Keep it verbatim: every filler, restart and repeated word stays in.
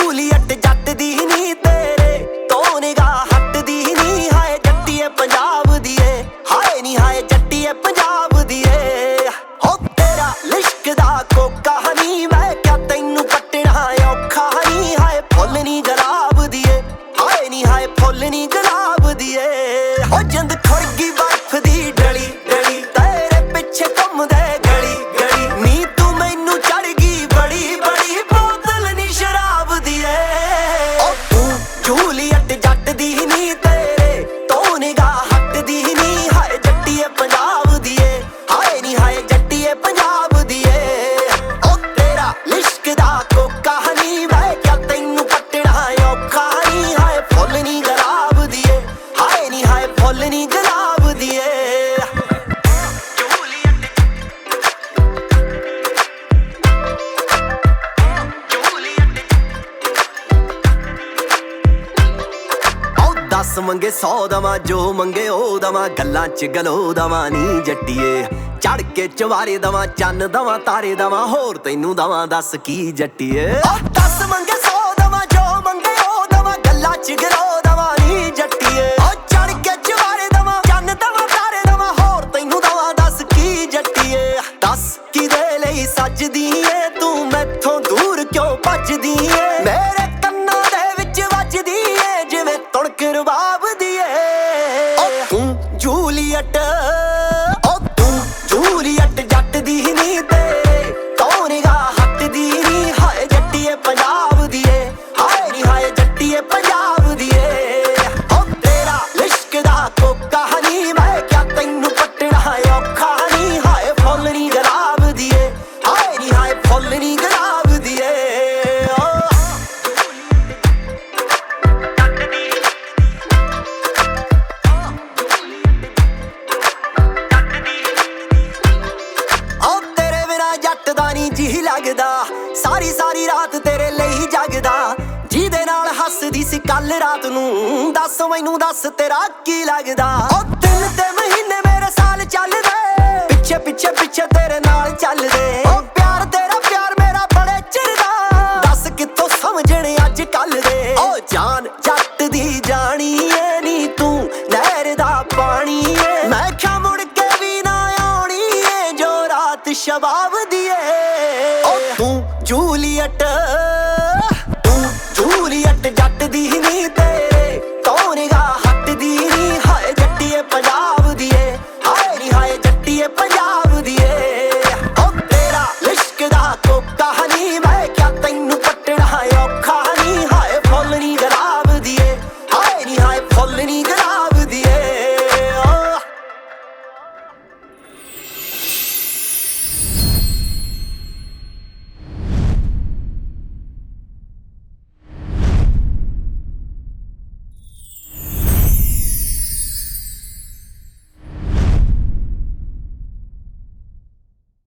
Juliet ਜੱਟ ਦੀ ਨੀ ਤੇਰੇ ਤੋਂ ਨਿਗਾਹ ਹਟਦੀ ਨੀ ਹਾਏ ਜੱਟੀਏ ਪੰਜਾਬ ਦੀ ਏ ਹਾਏ ਨੀ ਹਾਏ ਜੱਟੀਏ ਪੰਜਾਬ ਦੀ ਏ ਹੋ ਤੇਰਾ ਲਿਸ਼ਕ ਦਾ ਕੋਕਾ ਹਨੀ ਮੈਂ ਕਿਆ ਤੈਨੂੰ ਕੱਟਣਾ ਔਖਾ ਹਨੀ ਹਾਏ ਫੁੱਲ ਨੀ ਗੁਲਾਬ ਦੀ ਏ ਹਾਏ ਨੀ ਹਾਏ ਫੁੱਲ ਨੀ ਗੁਲਾਬ ਦੀ ਏ ਹੋ ਜਿੰਦ ਖੁਰ ਗਈ ਬਰਫ ਦੀ ਡਲੀ ਡਲੀ ਤੇਰੇ ਪਿੱਛੇ ਘੁੰਮਦੇ ਗਲੀ ਗਲੀ ਨੀ ਤੂੰ ਮੈਨੂੰ ਚੜ ਗਈ ਬੜੀ ਬੜੀ ਬੋਤਲ ਨੀ ਸ਼ਰਾਬ ਦੀ ਏ ਓ ਤੂੰ ਜੂਲੀਅਟ ਜੱਟ ਦੀ ਨੀ ਤੇਰੇ ਤੋਂ ਨਿਗਾਹ ਹਟਦੀ ਨੀ ਹਾਏ ਜੱਟੀਏ ਪੰਜਾਬ ਦੀ ਏ ਹਾਏ ਨੀ ਹਾਏ ਜੱਟੀਏ ਪੰਜਾਬ ਦੀ ਏ ਓ ਤੇਰਾ ਲਿਸ਼ਕ ਦਾ ਕੋਕਾ ਹਨੀ ਮੈਂ ਕਿਆ ਤੈਨੂੰ ਕੱਟਣਾ ਔਖਾ ਨੀ ਹਾਏ ਫੁੱਲ ਨੀ ਗੁਲਾਬ ਦੀ ਏ ਹਾਏ ਨੀ ਹਾਏ ਫੁੱਲ ਨੀ ਗੁਲਾਬ ਦੀ ਏ ਦਸ ਮੰਗੇ ਸੌ ਦਵਾਂ ਜੋ ਮੰਗੇ ਉਹ ਦਵਾਂ ਗੱਲਾਂ ਚ ਗਲੋ ਦਵਾਂ ਨੀ ਜੱਟੀਏ ਚੜ ਕੇ ਚਵਾਰੇ ਦਵਾਂ ਚੰਨ ਦਵਾਂ ਤਾਰੇ ਦਵਾਂ ਹੋਰ ਤੈਨੂੰ ਦਵਾਂ ਦੱਸ ਕੀ ਜੱਟੀਏ ਦਸ ਮੰਗੇ ਸੌ ਦਵਾਂ ਜੋ ਮੰਗੇ ਉਹ ਦਵਾਂ ਗੱਲਾਂ ਚ ਗਲੋ ਦਵਾਂ ਨੀ ਜੱਟੀਏ ਚੜ ਕੇ ਚਵਾਰੇ ਦਵਾਂ ਚੰਨ ਦਵਾਂ ਤਾਰੇ ਦਵਾਂ ਹੋਰ ਤੈਨੂੰ ਦਵਾਂ ਦੱਸ ਕੀ ਜੱਟੀਏ ਦੱਸ ਕਿਦੇ ਲਈ ਸੱਜਦੀ ਏ ਤੂੰ ਮੈਥੋਂ ਦੂਰ ਕਿਉਂ ਭੱਜਦੀ ਏ ਮੇਰੇ ਕੰਨਾਂ ਦੇ ਵਿੱਚ ਵੱਜਦੀ ਏ ਜਿਵੇਂ ਤੁਣਕ ਰਬਾਬ ਦੀ ਏ ਓ ਤੂੰ ਜੂਲੀਅਟ ਓ ਤੂੰ ਜੂਲੀਅਟ ਜੱਟ ਦੀ ਨੀ ਤੇਰੇ ਤੋਂ ਨਿਗਾਹ ਹਟਦੀ ਨੀ ਹਾਏ ਜੱਟੀਏ ਪੰਜਾਬ ਦੀ ਏ ਹਾਏ ਨੀ ਹਾਏ ਜੱਟੀਏ ਪੰਜਾਬ ਦੀ ਏ ਓ ਤੇਰਾ ਲਿਸ਼ਕ ਦਾ ਕੋਕਾ ਹਨੀ ਮੈਂ ਕਿਆ ਤੈਨੂੰ ਕੱਟਣਾ ਔਖਾ ਨੀ ਹਾਏ ਫੁੱਲ ਨੀ ਗੁਲਾਬ ਦੀ ਏ ਹਾਏ ਨੀ ਹਾਏ ਫੁੱਲ ਨੀ ਗੁਲਾਬ ਦੀ ਏ ਜੱਟ ਦਾ ਨੀ ਜੀ ਲੱਗਦਾ ਸਾਰੀ ਸਾਰੀ ਰਾਤ ਤੇਰੇ ਲਈ ਜਗਦਾ ਜਿਹਦੇ ਨਾਲ ਹੱਸਦੀ ਸੀ ਕੱਲ ਰਾਤ ਨੂੰ ਦੱਸ ਮੈਨੂੰ ਦੱਸ ਤੇਰਾ ਕੀ ਲੱਗਦਾ ਉਹ ਦਿਨ ਤੇ ਮਹੀਨੇ ਮੇਰੇ ਸਾਲ ਚੱਲਦੇ ਪਿੱਛੇ ਪਿੱਛੇ ਪਿੱਛੇ ਤੇਰੇ ਨਾਲ ਚੱਲਦੇ ਉਹ ਪਿਆਰ ਤੇਰਾ ਪਿਆਰ ਮੇਰਾ ਬੜੇ ਚਿਰ ਦਾ ਦੱਸ ਕਿੱਥੋਂ ਸਮਝਣੇ ਅੱਜ ਕੱਲ ਦੇ ਉਹ ਜਾਨ ਜੱਟ ਦੀ ਜਾਣੀ ਏ ਨੀ ਤੂੰ ਨਹਿਰ ਦਾ ਪਾਣੀ ਏ ਮੈਂ ਕਿਹਾ ਮੁੜ ਕੇ ਵੀ ਨਾ ਆਉਣੀ ਏ ਜੋ ਰਾਤ ਸ਼ਬਾਬ ਦੀ ਏ ਓ ਤੂੰ ਜੂਲੀਅਟ ਤੂੰ ਜੂਲੀਅਟ ਜੱਟ ਦੀ ਨੀ ਤੇਰੇ ਤੋਂ ਨਿਗਾਹ ਹਟਦੀ ਨੀ ਹਾਏ ਜੱਟੀਏ ਪੰਜਾਬ ਦੀ ਏ ਹਾਏ ਨੀ ਹਾਏ ਜੱਟੀਏ ਪੰਜਾਬ ਦੀ ਏ ਓ ਤੇਰਾ ਲਿਸ਼ਕ ਦਾ ਕੋਕਾ ਹਨੀ ਮੈਂ ਕਿਆ ਤੈਨੂੰ ਕੱਟਣਾ ਔਖਾ ਨੀ ਹਾਏ ਫੁੱਲ ਨੀ ਗੁਲਾਬ ਦੀ ਏ ਹਾਏ ਨੀ ਹਾਏ ਫੁੱਲ ਨੀ ਗੁਲਾਬ